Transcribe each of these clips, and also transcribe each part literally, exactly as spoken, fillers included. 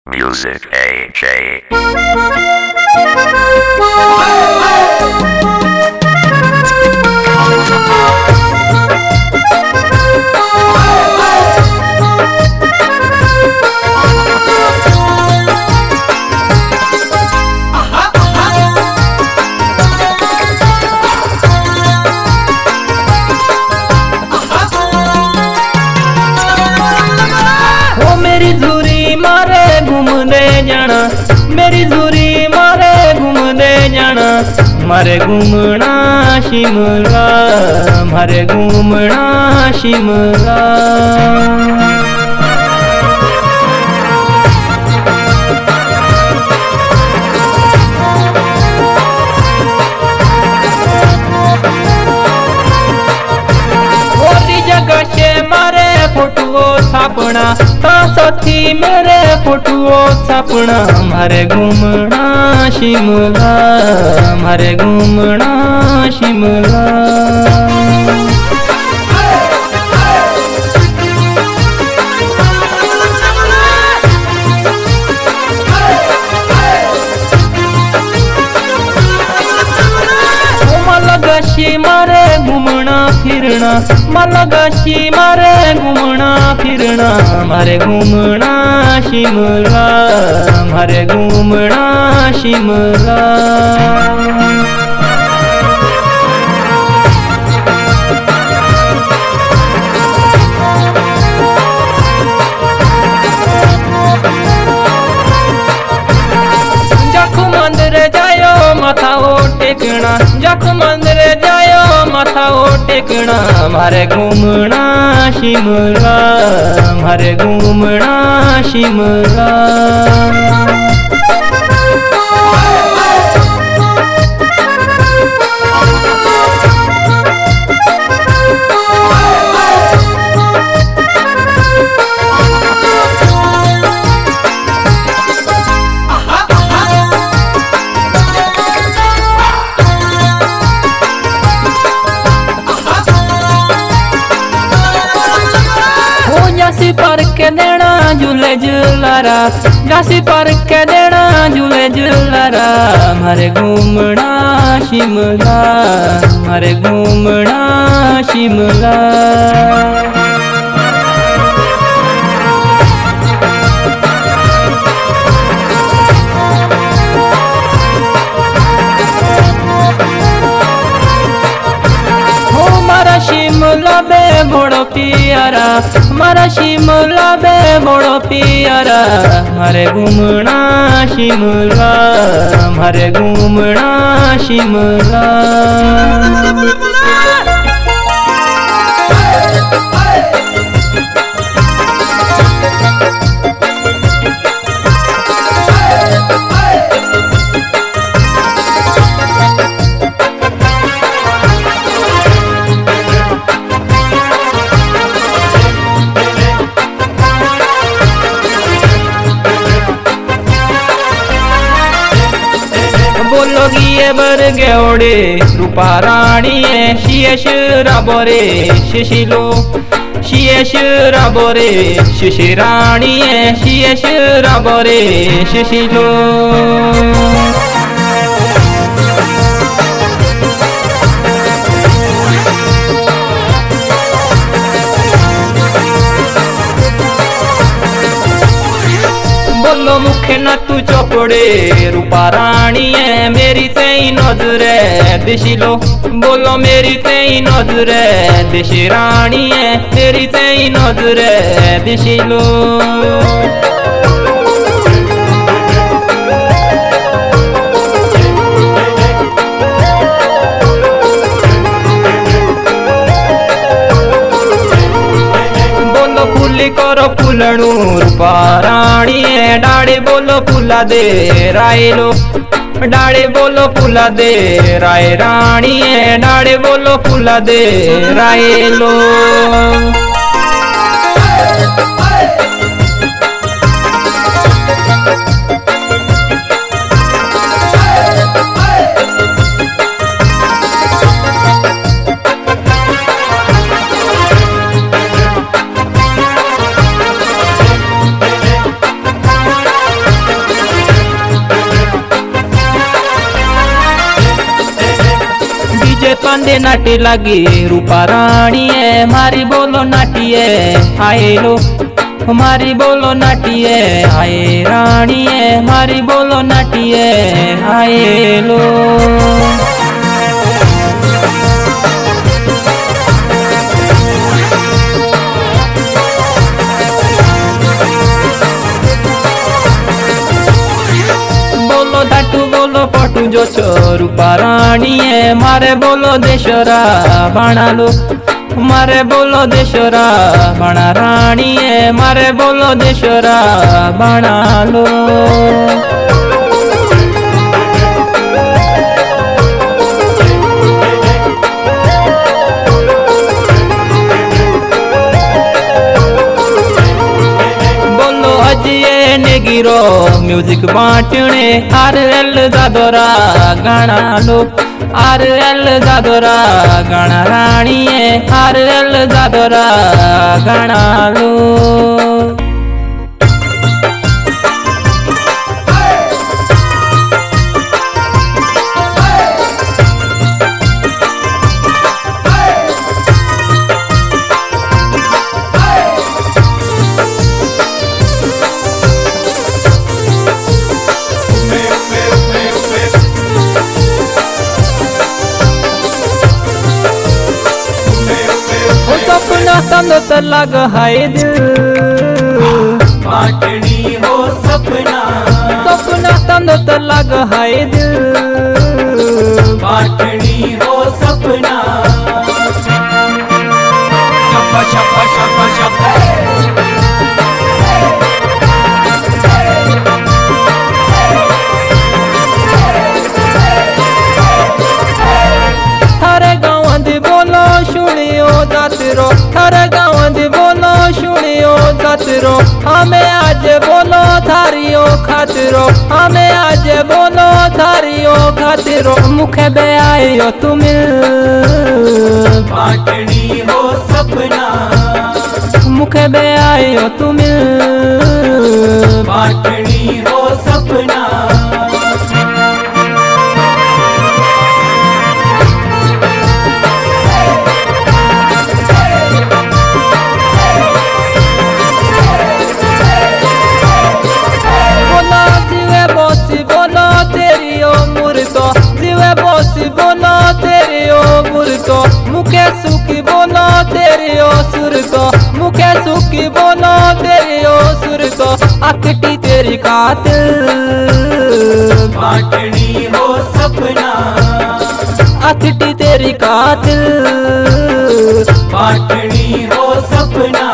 Music A J. मेरी झूरी मारे घूमने जाना, मेरी झूरी मारे घूमने जाना, मारे घूमना शिमला, मारे घूमना शिमला। जगह से मारे फोटुओ छापना, साथी मेरे फोटुओ छापना, मारे घूमना शिमला, मारे घूमना शिमला। मलगाशी मारे घूमना फिरना, मलगाशी मारे घूमना फिरना, मारे घूमना शिमला, मारे घूमना शिमला। माथाओ टेकना, जख मंदिर जायो माथाओ टेकना, मारे घूमना शिमला, मारे घूमना शिमला। जासी पर के देना झूले झूलारा, जासी पर के देना झूले झूलारा, मारे घूमना शिमला, मारे घूमना शिमला। शिमला बे बड़ो पियारा, मारा शिमला बे बड़ो पियारा, मारे घूमना शिमला, मारे घूमना शिमला। बोलो गिये बर गेवड़े रूपा रानी शियश राबोरे शिशिलो, शियश राबोरे शिशि रानी शियश राबोरे शिशिलो। बोलो मुखे न तू चौपड़े रूपा रानी है, मेरी तेई नजरे दिशिलो, बोलो मेरी तेई नजरे दिशि रानी है, मेरी तेई नजरे दिशिलो। फूली करो फूलणू रूपा रानी है, डाड़े बोलो फूला दे रायलो, डाड़े बोलो फूला दे राय रानी है, डाड़े बोलो फूला दे रायलो। बांधे नाटे लागे रूपा रानी है मारी बोलो नाटिए आए लो मारी बोलो नाटिए आए रानी है मारी बोलो नाटिए आए लो। बोलो धाटू बोलो पटू जो छो रूपा रानी है मारे बोलो देशरा बाणा लो मारे बोलो देशरा बाणा रानी है मारे बोलो देशरा बाणा लो। बोलो अजिए ने गिरो म्यूजिक बांटने आर एल जादोरा गाना लो आर एल जादोरा गाना रानी है आर एल जादोरा गाना लो। सपना तंदत लग हाय दिल बाटनी हो सपना सपना तंदत लग हाय दिल बाटनी हो सपना शप शप शप शप थारे गाँव दी बोलो सुनियो जातरो थारे गाँव दी बोलो सुनियो जातरो हमें आज बोलो थारियो खातरो हमें आज बोलो थारियो खातरो मुखे बे आयो तुम्हें बाटनी हो सपना मुखे बे आयो तुम्हें बाटनी हो सपना बोलो तेरी ओ मुर्तो जीवे बोसी बोलो तेरी ओ मुर्तो मुखे सुखी बोलो तेरी ओ सुरतो मुखे सुखी बोलो तेरी ओ सुरतो अकटी तेरी कातिल बाटनी हो सपना अकटी तेरी कातिल बाटनी हो सपना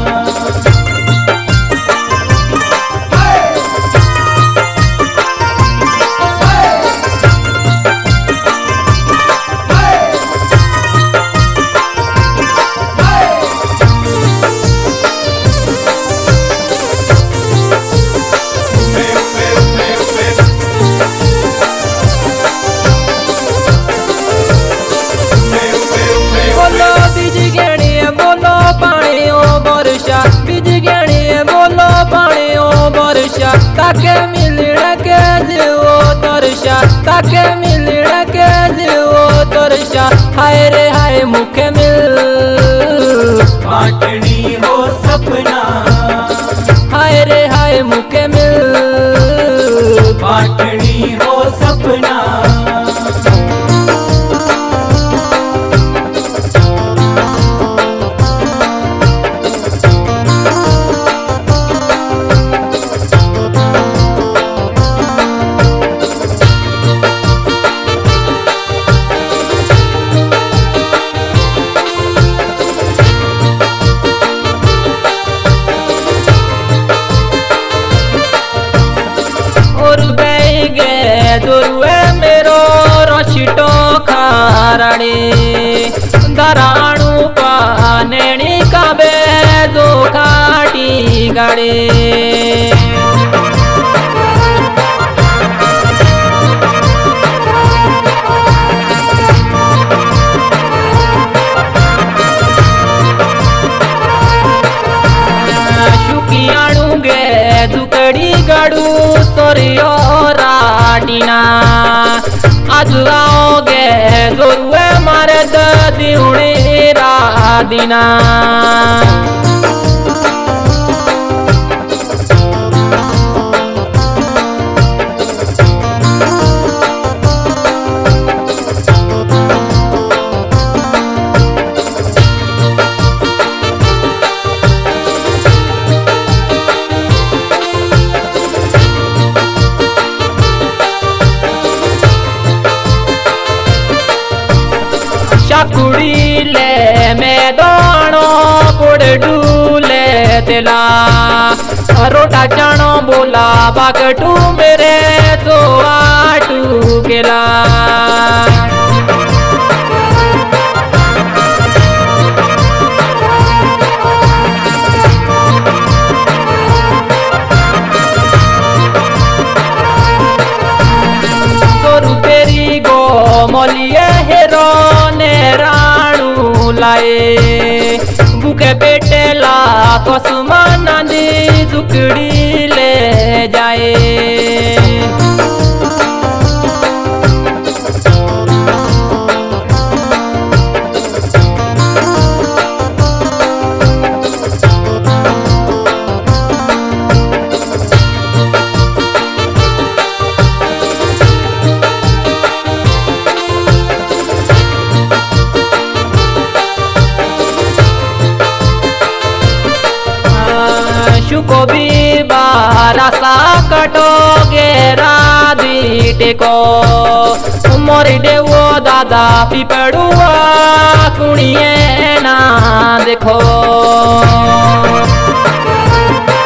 ताके मिलने के जीवो तरशा ताके मिलने के जीवो तरशा हाय रे हाय मुखे मिल बाटनी हो सपना हाय रे हाय मुखे मिल बाटनी हो सपना दुर्वे मेरो रशिटो खाराणी दराणु पानेणी काबे दो खाटी गाड़ी गाड़ू सोरियो राटीना आज आओगे जोरुए मारे दिवणे रादिना शाकुड़ीले मैदानो पुड़ डूले तेला रोटा चाणो बोला बागटू मेरे तो आटू केला गोरु तेरी गो मोलिए हेरो राणू लाए बुके पेटेला कसुमाना दी जुकड़ी ले जाए को भी बारसा कटोगे राधी टेको मोरी देवो दादा पिपड़ुआ कुड़िए ना देखो